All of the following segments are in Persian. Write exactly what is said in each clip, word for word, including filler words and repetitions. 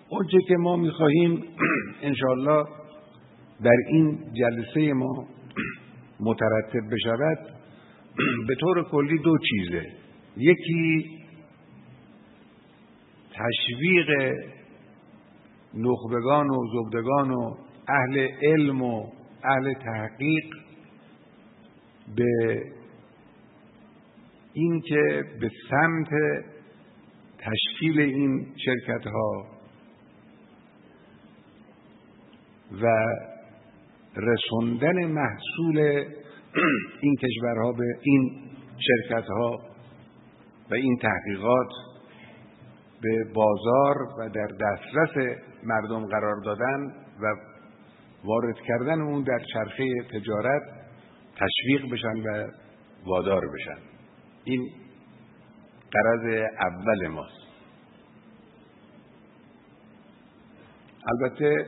اونچه که ما می‌خواهیم انشاءالله در این جلسه ما مترتب بشود به طور کلی دو چیزه. یکی تشویق نخبگان و زبدگان و اهل علم و اهل تحقیق به این که به سمت تشکیل این شرکت ها و رسوندن محصول این کشورها به این شرکت ها و این تحقیقات به بازار و در دسترس مردم قرار دادن و وارد کردن اون در چرخه تجارت تشویق بشن و وادار بشن. این غرض اول ماست. البته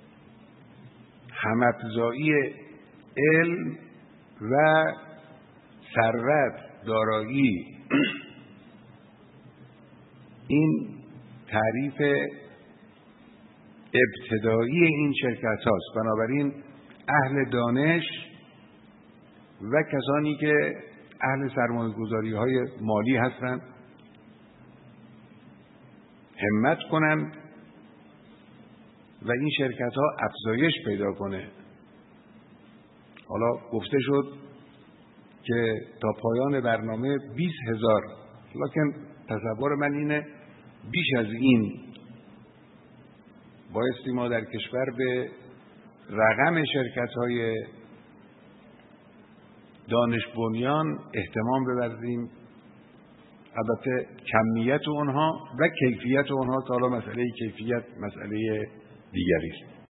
هم‌افزایی علم و ثروت، دارایی، این تعریف ابتدایی این شرکت هاست. بنابراین اهل دانش و کسانی که اهل سرمایه‌گذاری های مالی هستند همت کنند و این شرکت ها افزایش پیدا کنه. حالا گفته شد که تا پایان برنامه بیست هزار، لکن تصور من اینه بیش از این بایستی ما در کشور به رقم شرکت های دانش بنیان اهتمام بورزیم. البته کمیت اونها و کیفیت اونها، تا حالا مسئله کیفیت مسئله دیگری است.